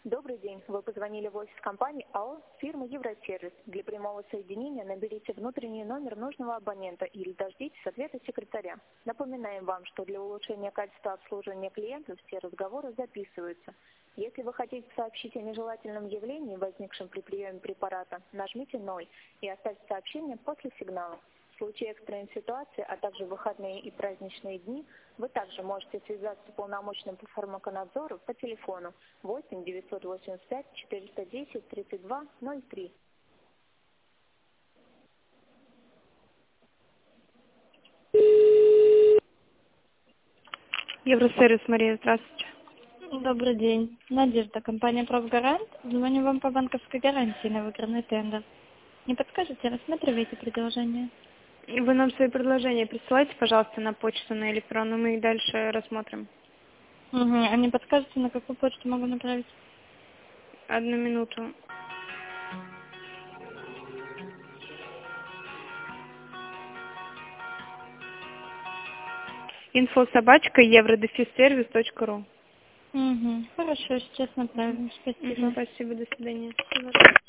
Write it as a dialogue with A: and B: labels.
A: Добрый день. Вы позвонили в офис компании АО фирмы Евросервис. Для прямого соединения наберите внутренний номер нужного абонента или дождитесь ответа секретаря. Напоминаем вам, что для улучшения качества обслуживания клиентов все разговоры записываются. Если вы хотите сообщить о нежелательном явлении, возникшем при приеме препарата, нажмите 0 и оставьте сообщение после сигнала. В случае экстренной ситуации, а также в выходные и праздничные дни, вы также можете связаться с уполномоченным по фармаконадзору по телефону 8 985 410 32 03.
B: Евросервис, Мария, здравствуйте.
C: Добрый день. Надежда, компания «Профгарант». Звоню вам по банковской гарантии на выигранный тендер. Не подскажете, рассматриваете предложение?
B: Вы нам свои предложения присылайте, пожалуйста, на почту, на электронную, мы их дальше рассмотрим.
C: Угу. А не подскажете, на какую почту могу направить?
B: Одну минуту. info@eurodefisservice.ru.
C: Угу. Хорошо, сейчас направим. Спасибо.
B: Спасибо, до свидания.